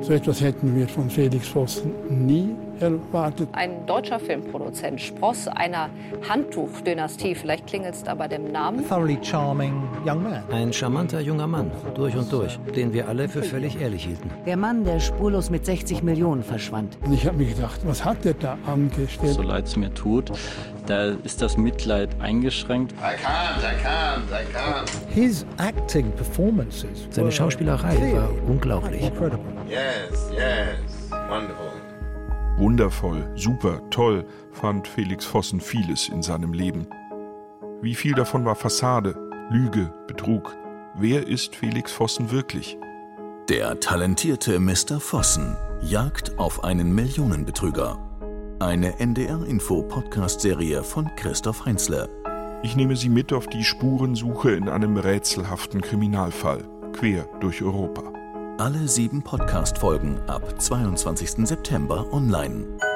So etwas hätten wir von Felix Vossen nie erwartet. Ein deutscher Filmproduzent, Spross einer Handtuchdynastie, vielleicht klingelt es da bei dem Namen. Thoroughly charming young man. Ein charmanter junger Mann, durch und durch, den wir alle für völlig ehrlich hielten. Der Mann, der spurlos mit 60 Millionen verschwand. Und ich habe mir gedacht, was hat der da angestellt? So leid es mir tut, da ist das Mitleid eingeschränkt. I can't. His acting performances. Seine Schauspielerei war unglaublich. Incredible. Yes, wonderful. Wundervoll, super, toll fand Felix Vossen vieles in seinem Leben. Wie viel davon war Fassade, Lüge, Betrug? Wer ist Felix Vossen wirklich? Der talentierte Mr. Vossen jagt auf einen Millionenbetrüger. Eine NDR-Info-Podcast-Serie von Christoph Heinzle. Ich nehme Sie mit auf die Spurensuche in einem rätselhaften Kriminalfall, quer durch Europa. Alle 7 Podcast-Folgen ab 22. September online.